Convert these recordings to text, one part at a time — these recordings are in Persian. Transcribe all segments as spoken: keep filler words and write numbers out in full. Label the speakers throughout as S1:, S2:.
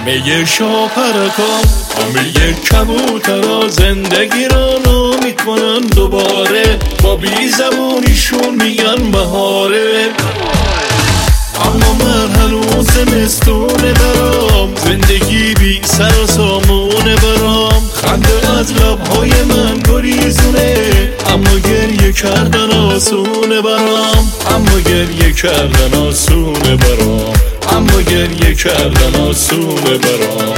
S1: همه شاپرکان، همه کبوترها زندگی را نامید کنن دوباره، با بی زبونیشون میگن بهاره. اما من هنوز زمستونه برام، زندگی بی سر و سامونه برام. خنده از لبهای من گریزونه، اما گریه کردن آسونه برام. اما گریه کردن آسونه برام. اما گریه کردن آسونه برام.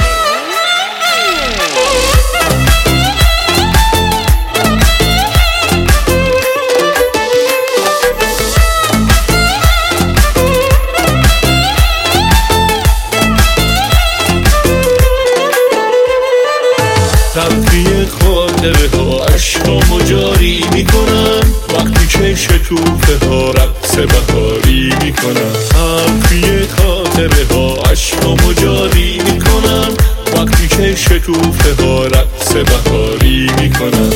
S1: تلخی خاطره ها عشقامو جاری میکنن، وقتی که شکوفه ها رقص بهاری میکنن. تلخی خاطره ها عشقامو جاری میکنن، وقتی که شکوفه ها رقص بهاری میکنن.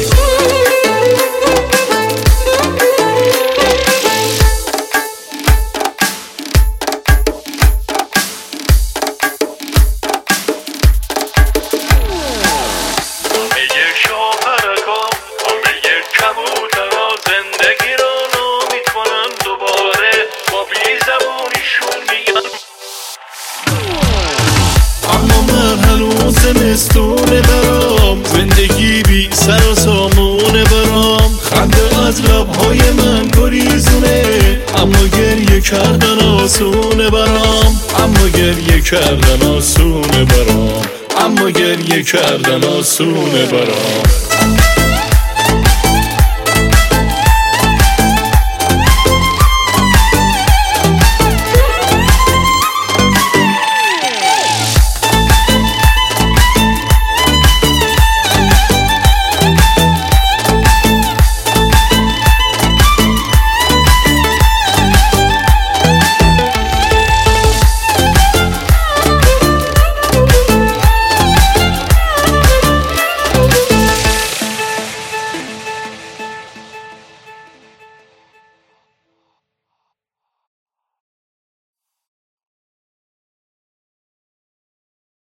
S1: زمستونه برام، زندگی بی سر و سامونه برام. خنده از لبهای من گریزونه، اما گریه کردن آسونه برام. اما گریه کردن آسونه برام. اما گریه کردن آسونه برام.